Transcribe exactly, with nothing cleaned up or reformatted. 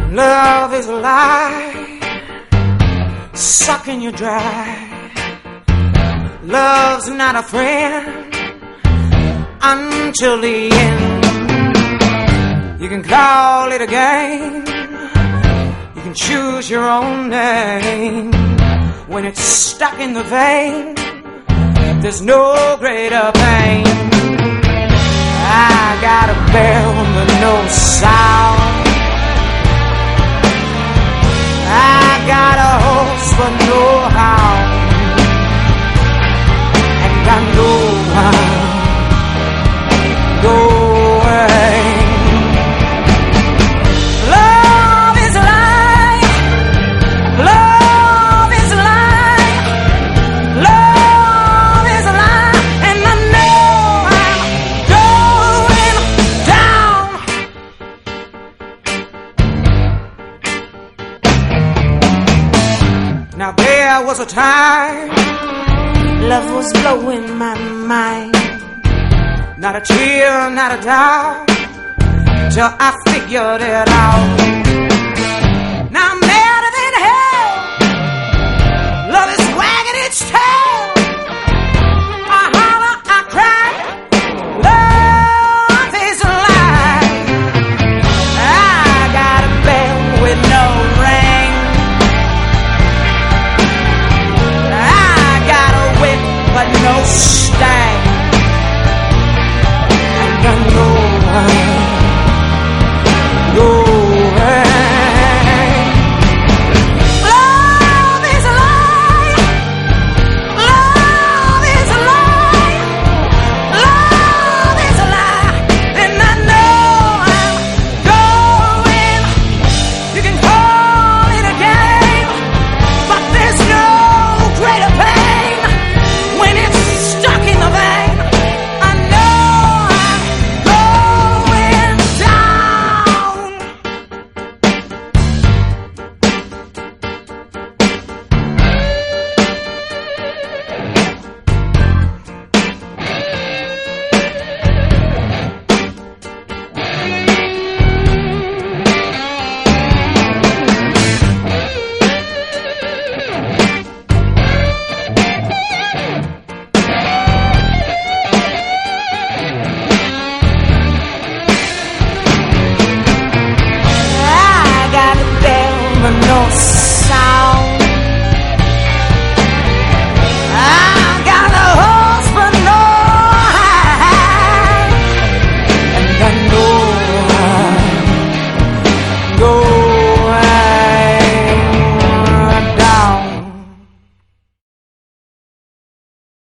Love is a lie, sucking you dry. Love's not a friend until the end. You can call it a game, you can choose your own name. When it's stuck in the vein, there's no greater pain. I got a bell but no sound, I got a horse but no hound, and I know I'm going. Love is life, love is life, love is life, and I know I'm going down. Now there was a time love was blowing my mind. Not a tear, not a doubt, till I figured it out.